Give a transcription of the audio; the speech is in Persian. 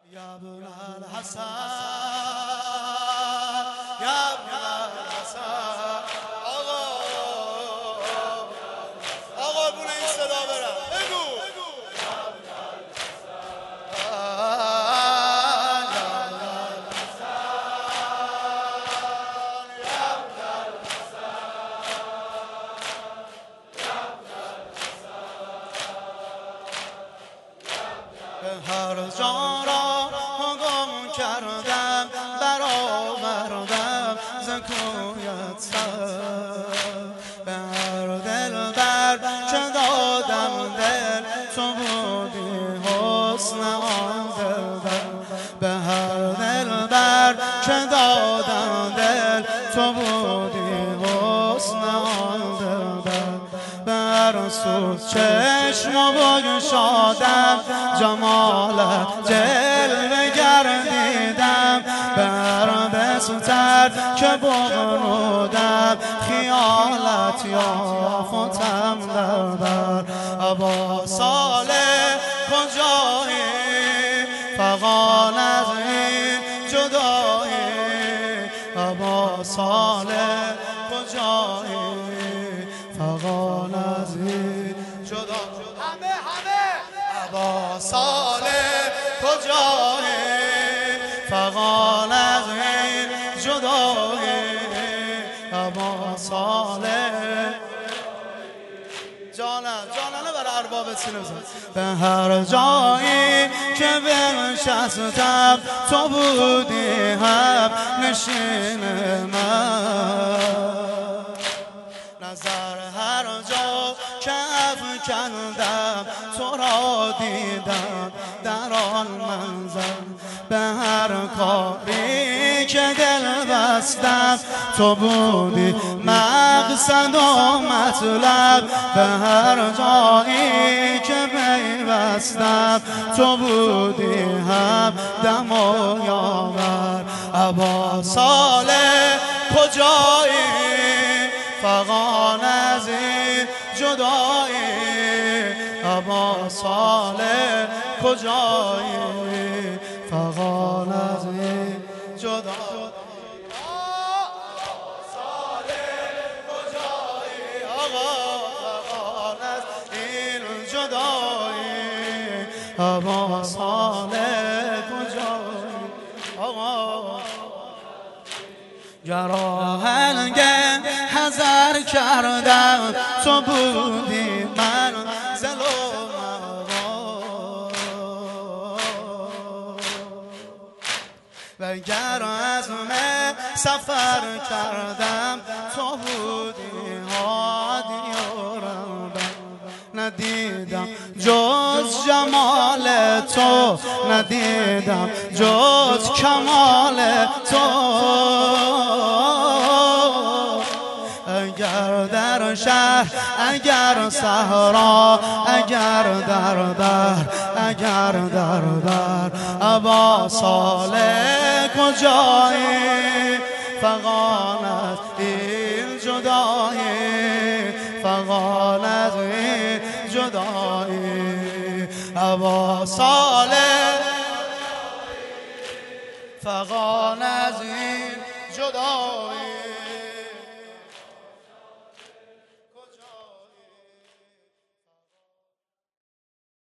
یا ابن الحسن یا ابن الحسن آقا بونه این صدا برم بگو هر جا را گم کردم برآوردم ز کویت سر به هر دلبر که دادم دل تو بودی حسن آن دلبر به هر دلبر که دادم دل تو بودی حسن آن دلبر به هر سو چشم بگشادم جمالت جلوه گردیدم به هر بستر که بغنودم خیالت یافتم در بر ابا صالح کجایی فغان از این جدایی ابا صالح کجایی فغان از این جدایی ابا صالح کجایی فغان از این جدایی ابا صالح جانانه برای ارباب سینه بزن به هر جایی که بنشستم تو بودی هم نشین من نظر هر جا که افکندم تو را دیدم در آن منظر به هر کاری که دل بستم تو بودی مقصد و مطلب به هر جایی که پیوستم تو بودی هم دم و یاور ابا صالح کجایی فغان از این جدایی ابا صالح کجایی فغان از این جدایی ابا صالح کجایی آقا فغان از این جدایی ابا صالح کجایی آقا گراهنگه حذر کردم تو بودی من زل و و گر از من سفر کردم تو بودی هادی و رهبر ندیدم جز جمال تو ندیدم جز کمال تو اگر در شهر اگر صحرا اگر در بر اگر در بر ابا صالح کجایی فغان از این جدایی فغان از این جدایی ابا صالح فغان از این جدایی